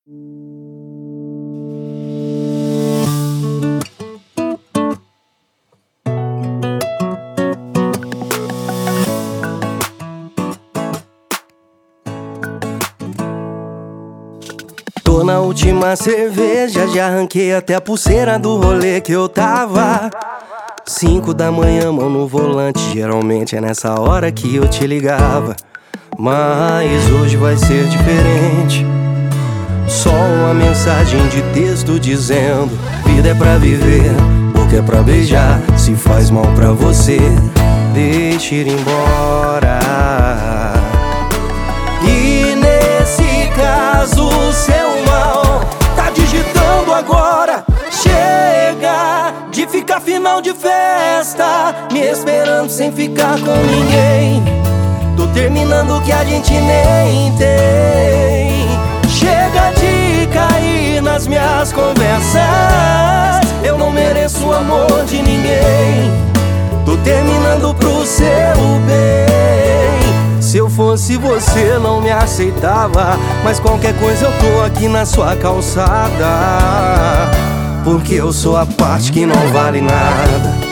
Tô na última cerveja, já arranquei até a pulseira do rolê que eu tava. 5 da manhã, mão no volante, geralmente é nessa hora que eu te ligava. Mas hoje vai ser diferente. Só uma mensagem de texto dizendo: vida é pra viver, boca é pra beijar. Se faz mal pra você, deixa ir embora. E nesse caso, seu mal tá digitando agora. Chega de ficar final de festa, me esperando sem ficar com ninguém. Tô terminando o que a gente nem tem. Chega de cair nas minhas conversas, eu não mereço o amor de ninguém. Tô terminando pro seu bem. Se eu fosse você não me aceitava, mas qualquer coisa eu tô aqui na sua calçada, porque eu sou a parte que não vale nada.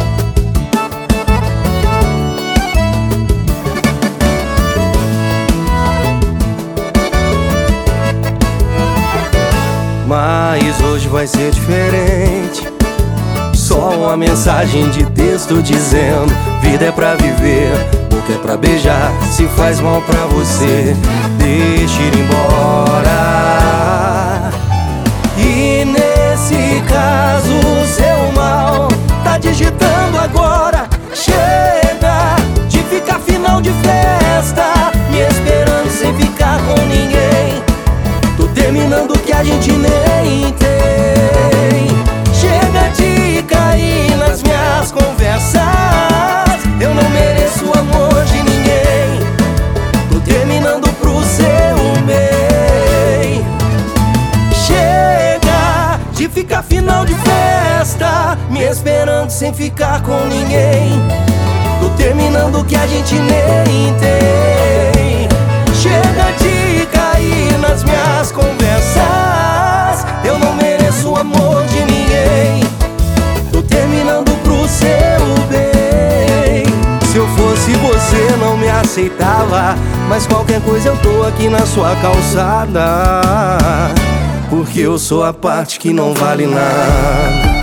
Mas hoje vai ser diferente. Só uma mensagem de texto dizendo: vida é pra viver, boca é pra beijar. Se faz mal pra você, deixa ir embora. E nesse caso, seu mal tá digitando agora. Chega de ficar final de festa, me esperando sem ficar com ninguém. Tô terminando o que a gente nem tem. Chega de cair nas minhas conversas, eu não mereço o amor de ninguém. Tô terminando pro seu bem. Chega de ficar final de festa, me esperando sem ficar com ninguém. Tô terminando o que a gente nem tem. Chega de cair nas minhas conversas, eu não mereço o amor de ninguém. Tô terminando pro seu bem. Se eu fosse você não me aceitava, mas qualquer coisa eu tô aqui na sua calçada, porque eu sou a parte que não vale nada.